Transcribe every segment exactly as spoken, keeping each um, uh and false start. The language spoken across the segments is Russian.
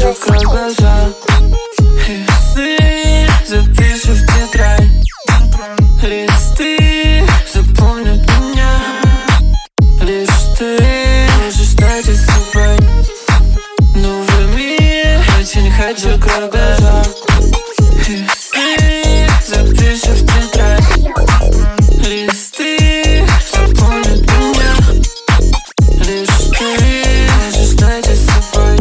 закрой глаза. И сны запишу в тетрадь. Листы запомнят меня. Лишь ты можешь найти с собой новый мир. Очень хочу, закрой глаза. И сны запишу в тетрадь. Листы запомнят меня. Лишь ты можешь найти с собой.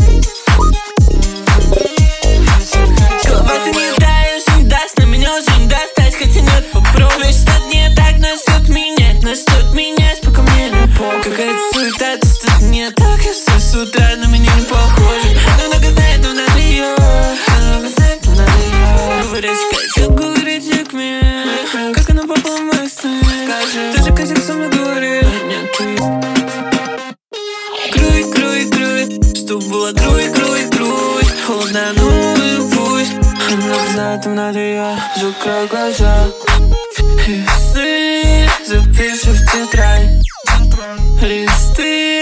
Голова занятаешь, не даст, на меня уже не достать. Хотя нет, попробуй, что-то не так. Нас что-то менять, нас что-то менять, пока мне не пол. Какая-то суета, то что-то не так. Я все с утра на меня не похоже. Она много знает, но надо ее. Она много знает, но надо ее. Говоришь, косяк, говорить как мне. Как она попала в мои сны? Скажи, ты же косяк со мной говорит. Нет, ты. Крой, крой, крой, чтоб было крой, крой, крой. Холодно, ну и пусть. Она знает, но надо ее. Закрой глаза. И сны запишу в тетрадь. Листы